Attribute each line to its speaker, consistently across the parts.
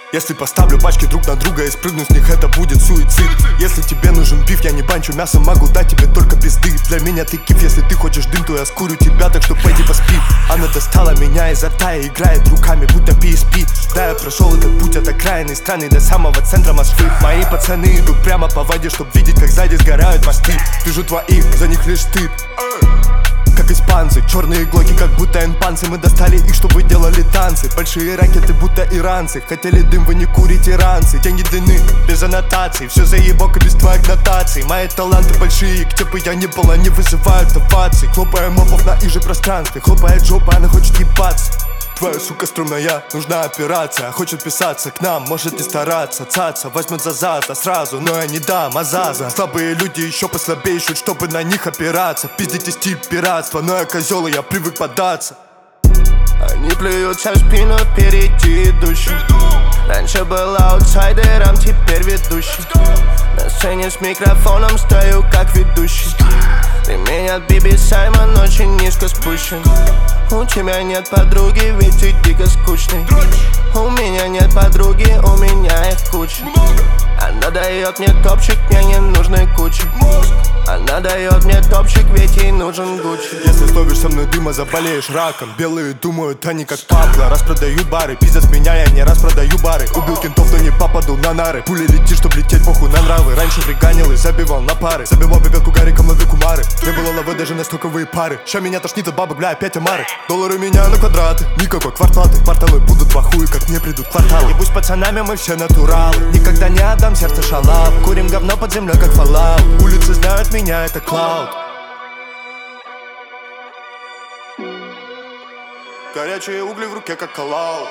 Speaker 1: Если поставлю пачки друг на друга и спрыгну с них, это будет суицид. Если тебе нужен биф, я не банчу мясо, могу дать тебе только пизды. Для меня ты киф, если ты хочешь дым, то я скурю тебя, так что пойди поспи. Она достала меня изо рта и играет руками, будто PSP. Да, я прошел этот путь от окраины страны до самого центра Москвы. Мои пацаны идут прямо по воде, чтоб видеть, как сзади сгорают мосты. Вижу твоих, за них лишь стыд. Как испанцы, черные глоки, как будто инпанцы. Мы достали их, чтобы делали танцы. Большие ракеты, будто иранцы. Хотели дым, вы не курите ранцы. Деньги длины, без аннотаций. Все заебок и без твоих нотаций. Мои таланты большие, где бы я ни был, они вызывают овации. Хлопаем мопов на их же пространстве. Хлопает жопа, она хочет ебаться. Твоя сука струнная, нужна операция. Хочет писаться к нам, может не стараться. Цаца возьмет за зад, а сразу, но я не дам азаза. Слабые люди еще послабее ищут, чтобы на них опираться. Пиздите стиль пиратства, но я козел, и я привык податься.
Speaker 2: Они плюются в спину впереди идущим. Раньше был аутсайдером, теперь ведущий. На сцене с микрофоном стою как ведущий. Ремень от Биби Саймон очень низко спущен. У тебя нет подруги, ведь ты дико скучный. У меня нет подруги, у меня их куча. Она дает мне топчик, мне не нужны кучи. Она дает мне топчик, ведь ей нужен Гуччи.
Speaker 1: Если словишь со мной дыма, заболеешь раком. Белые думают, они как Пабло. Распродают бары, пиздец меня, я не распродаю бары. Убил кентов, но не попаду на нары. Пуля летит, чтоб лететь, похуй на нравы. Раньше фриганил и забивал на пары. Забивал пипетку гариком, лови кумары. Не было лавы даже на стоковые пары. Ща меня тошнит от бабок, бля, опять омары. Доллары меня на квадраты, никакой квартплаты. Кварталы будут в ахуе, как мне придут кварталы. Ебусь с пацанами, мы все натуралы. Никогда не отдам сердце шалав. Курим говно под землей, как Fallout. Улицы знают меня, это Клауд. Горячие угли в руке, как коллаут.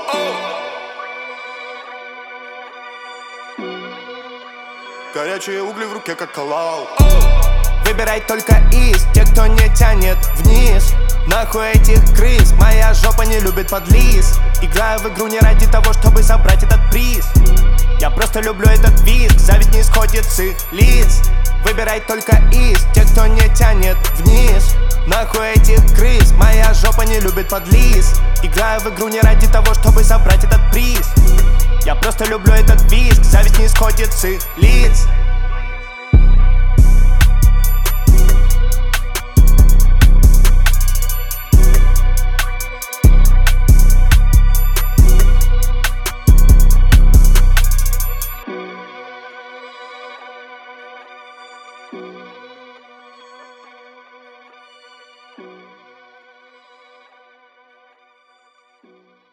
Speaker 1: Горячие угли в руке, как коллаут.
Speaker 2: Выбирай только из тех, кто не тянет вниз. Нахуй этих крыс, моя жопа не любит подлиз. Играю в игру не ради того, чтобы забрать этот приз. Я просто люблю этот визг, зависть не сходит с их лиц. Выбирай только из тех, кто не тянет вниз. Нахуй этих крыс, моя жопа не любит подлиз. Играю в игру не ради того, чтобы забрать этот приз. Я просто люблю этот визг, зависть не сходит с их лиц.
Speaker 3: Thank you.